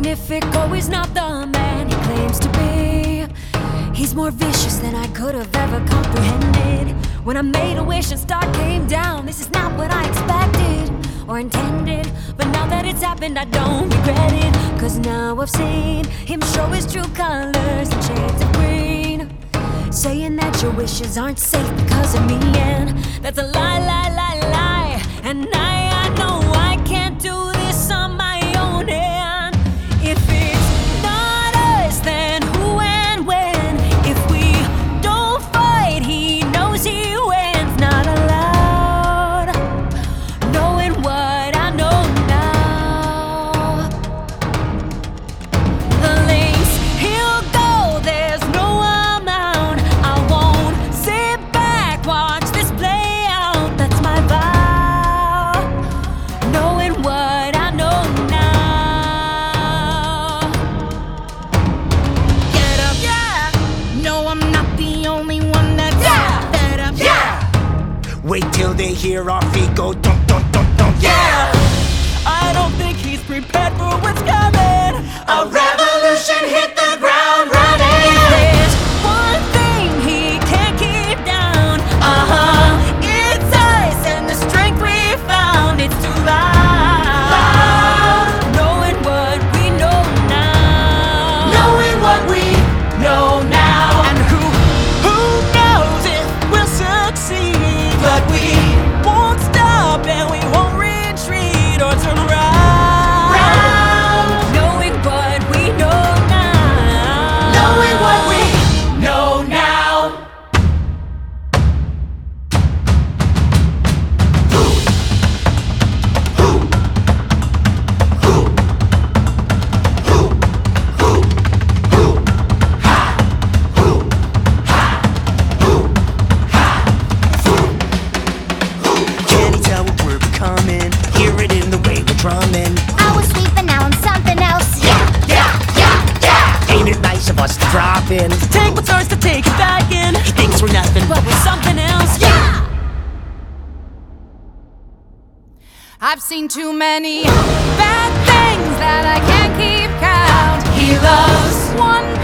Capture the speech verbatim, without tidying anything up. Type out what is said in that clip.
Magnifico is not the man he claims to be. He's more vicious than I could have ever comprehended. When I made a wish and star came down, this is not what I expected or intended. But now that it's happened, I don't regret it, 'cause now I've seen him show his true colors and shades of green, saying that your wishes aren't safe because of me, and that's a lie, lie, lie, lie. And I, I know I can't do this on my own, and if it's not us, then who and when? If we don't fight, he knows he wins. Not allowed, knowing what I know now. The lengths he'll go, there's no amount. I won't sit back, watch this play out. That's my vow, knowing what I know now. Get up, yeah. No, I'm not the only one that's Yeah. fed up. Yeah! Wait till they hear our feet go dunk, dunk, dunk, dunk, yeah! I don't think he's prepared for what's coming. A revolution hit the ground running! There's one thing he can't keep down. Uh-huh. It's us and the strength we found. It's too loud, knowing what we know now. Knowing what we know now. And who, who knows if we'll succeed? But we Won't stop and we won't retreat or turn around. round. Knowing what we know now. Knowing what we know now. Can you tell what we're becoming? Hear it in the way we're drumming. I was sweeping, now I'm something else. Yeah, yeah, yeah, yeah. Ain't it nice of us to drop in? Take what's ours to take it back in. He thinks we're nothing, But we're something else. Yeah. I've seen too many bad things that I can't keep count. He loves One